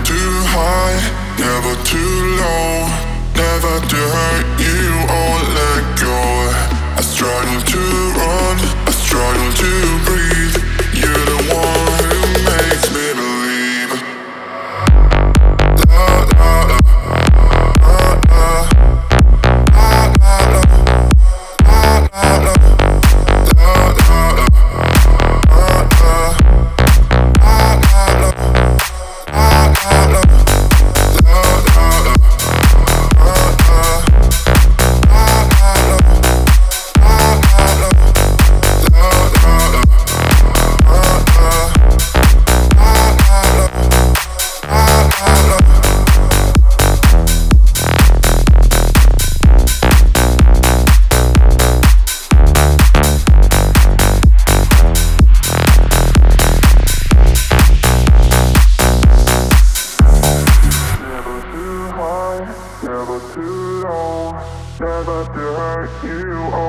too high, never too low. Never to hurt you or let go. I struggle to run, I struggle to breathe. You're the one who makes me believe. La la la, la la, la la la, la la la, la la la, la la, la la la. Never too low, never to hurt you.